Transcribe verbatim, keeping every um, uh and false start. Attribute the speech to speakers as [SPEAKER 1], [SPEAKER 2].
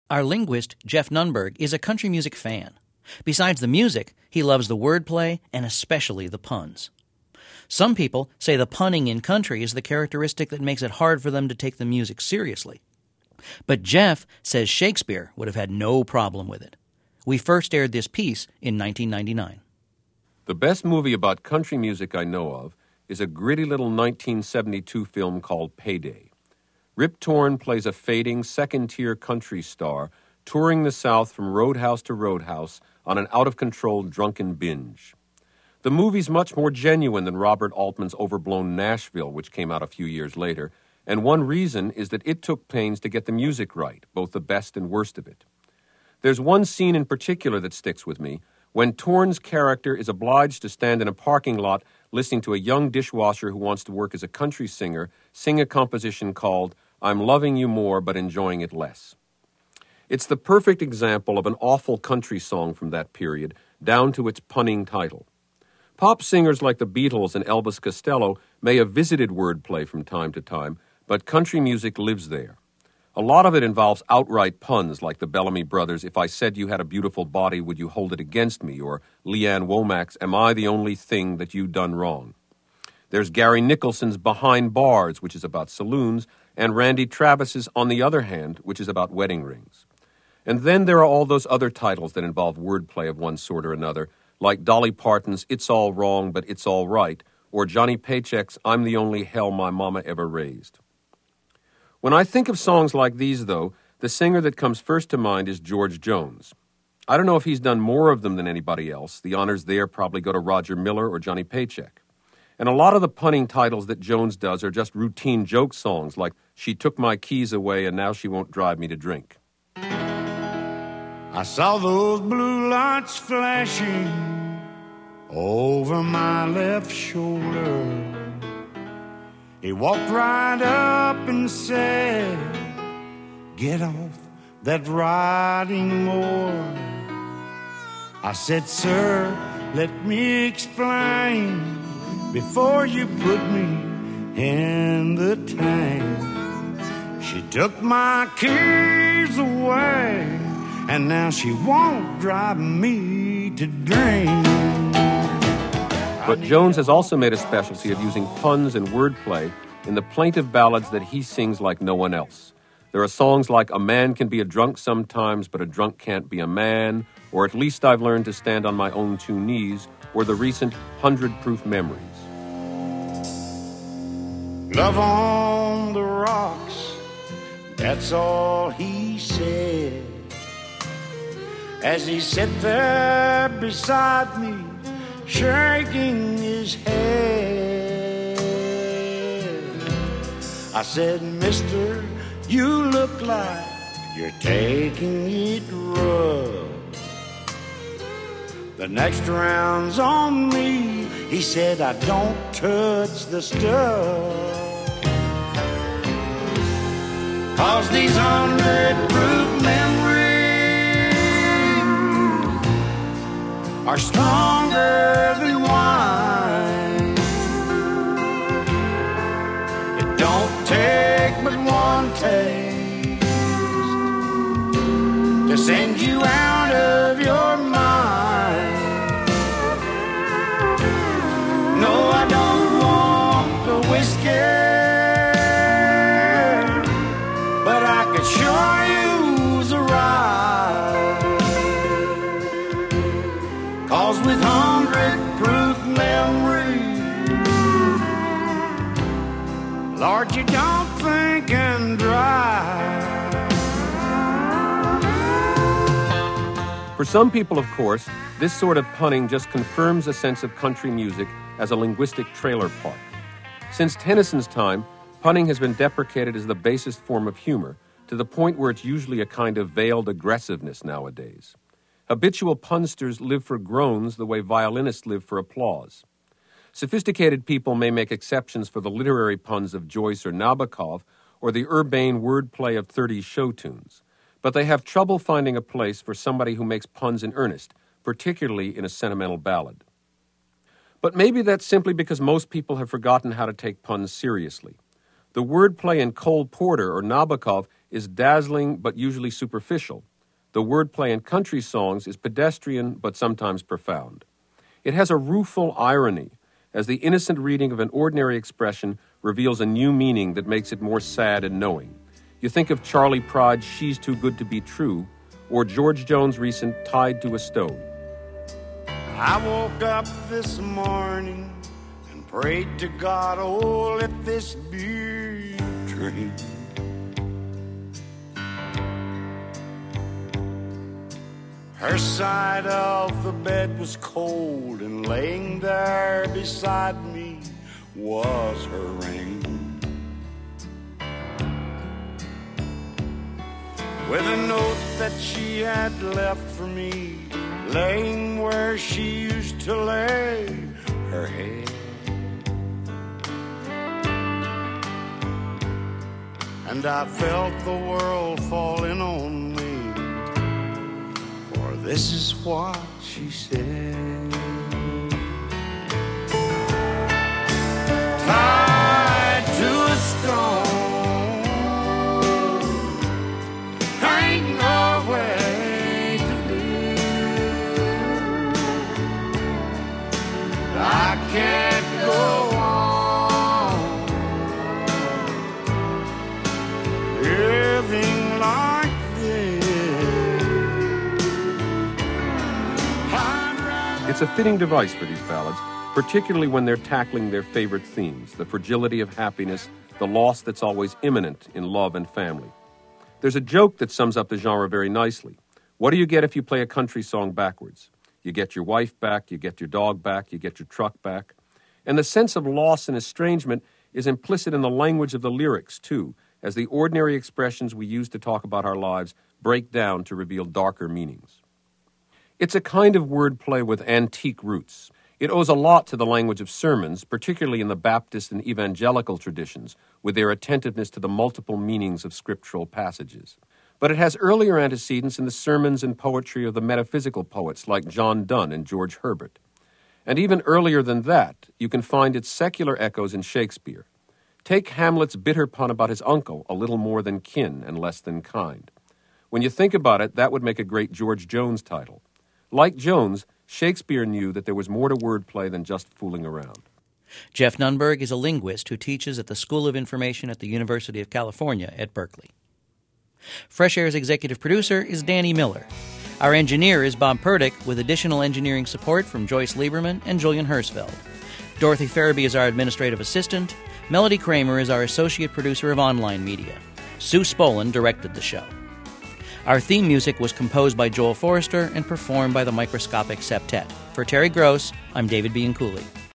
[SPEAKER 1] Our linguist, Jeff Nunberg, is a country music fan. Besides the music, he loves the wordplay and especially the puns. Some people say the punning in country is the characteristic that makes it hard for them to take the music seriously. But Jeff says Shakespeare would have had no problem with it. We first aired this piece in nineteen ninety-nine.
[SPEAKER 2] The best movie about country music I know of is a gritty little nineteen seventy-two film called Payday. Rip Torn plays a fading, second-tier country star touring the South from roadhouse to roadhouse on an out-of-control drunken binge. The movie's much more genuine than Robert Altman's overblown Nashville, which came out a few years later, and one reason is that it took pains to get the music right, both the best and worst of it. There's one scene in particular that sticks with me, when Torn's character is obliged to stand in a parking lot listening to a young dishwasher who wants to work as a country singer sing a composition called I'm Loving You More But Enjoying It Less. It's the perfect example of an awful country song from that period, down to its punning title. Pop singers like the Beatles and Elvis Costello may have visited wordplay from time to time, but country music lives there. A lot of it involves outright puns like the Bellamy Brothers' If I Said You Had a Beautiful Body, Would You Hold It Against Me? Or Leanne Womack's Am I the Only Thing That You Done Wrong? There's Gary Nicholson's Behind Bars, which is about saloons, and Randy Travis's On the Other Hand, which is about wedding rings. And then there are all those other titles that involve wordplay of one sort or another, like Dolly Parton's It's All Wrong But It's All Right, or Johnny Paycheck's I'm the Only Hell My Mama Ever Raised. When I think of songs like these, though, the singer that comes first to mind is George Jones. I don't know if he's done more of them than anybody else. The honors there probably go to Roger Miller or Johnny Paycheck. And a lot of the punning titles that Jones does are just routine joke songs like She Took My Keys Away and Now She Won't Drive Me to Drink.
[SPEAKER 3] I saw those blue lights flashing over my left shoulder. He walked right up and said, get off that riding mower. I said, sir, let me explain before you put me in the tank. She took my keys away and now she won't drive me to drink.
[SPEAKER 2] But Jones has also made a specialty of using puns and wordplay in the plaintive ballads that he sings like no one else. There are songs like A Man Can Be a Drunk Sometimes, But a Drunk Can't Be a Man, or At Least I've Learned to Stand on My Own Two Knees, or the recent Hundred Proof Memories.
[SPEAKER 3] Love on the rocks, that's all he said, as he sat there beside me, shaking his head. I said, mister, you look like you're taking it rough. The next round's on me. He said, I don't touch the stuff, 'cause these hundred proof memories are stronger than wine. It don't take but one taste to send you out of your mind. No, I don't want the whiskey, but I could sure use a ride. 'Cause with hundred proof memory, Lord, you don't think and drive.
[SPEAKER 2] For some people, of course, this sort of punning just confirms a sense of country music as a linguistic trailer park. Since Tennyson's time, punning has been deprecated as the basest form of humor, to the point where it's usually a kind of veiled aggressiveness nowadays. Habitual punsters live for groans the way violinists live for applause. Sophisticated people may make exceptions for the literary puns of Joyce or Nabokov or the urbane wordplay of thirties show tunes, but they have trouble finding a place for somebody who makes puns in earnest, particularly in a sentimental ballad. But maybe that's simply because most people have forgotten how to take puns seriously. The wordplay in Cole Porter or Nabokov is dazzling but usually superficial. The wordplay in country songs is pedestrian but sometimes profound. It has a rueful irony, as the innocent reading of an ordinary expression reveals a new meaning that makes it more sad and knowing. You think of Charley Pride's She's Too Good to Be True, or George Jones' recent Tied to a Stone.
[SPEAKER 3] I woke up this morning and prayed to God, oh, let this be a dream. Her side of the bed was cold, and laying there beside me was her ring. With a note that she had left for me, laying where she used to lay her head. And I felt the world falling on me, for this is what she said. Tied to a stone, ain't no way to live. I can't go on living like this.
[SPEAKER 2] It's a fitting device for these ballads, particularly when they're tackling their favorite themes, the fragility of happiness, the loss that's always imminent in love and family. There's a joke that sums up the genre very nicely. What do you get if you play a country song backwards? You get your wife back, you get your dog back, you get your truck back. And the sense of loss and estrangement is implicit in the language of the lyrics, too, as the ordinary expressions we use to talk about our lives break down to reveal darker meanings. It's a kind of wordplay with antique roots. It owes a lot to the language of sermons, particularly in the Baptist and evangelical traditions, with their attentiveness to the multiple meanings of scriptural passages. But it has earlier antecedents in the sermons and poetry of the metaphysical poets like John Donne and George Herbert. And even earlier than that, you can find its secular echoes in Shakespeare. Take Hamlet's bitter pun about his uncle, a little more than kin and less than kind. When you think about it, that would make a great George Jones title. Like Jones, Shakespeare knew that there was more to wordplay than just fooling around.
[SPEAKER 1] Jeff Nunberg is a linguist who teaches at the School of Information at the University of California at Berkeley. Fresh Air's executive producer is Danny Miller. Our engineer is Bob Purdick, with additional engineering support from Joyce Lieberman and Julian Hersfeld. Dorothy Farabee is our administrative assistant. Melody Kramer is our associate producer of online media. Sue Spolin directed the show. Our theme music was composed by Joel Forrester and performed by the Microscopic Septet. For Terry Gross, I'm David Bianculli.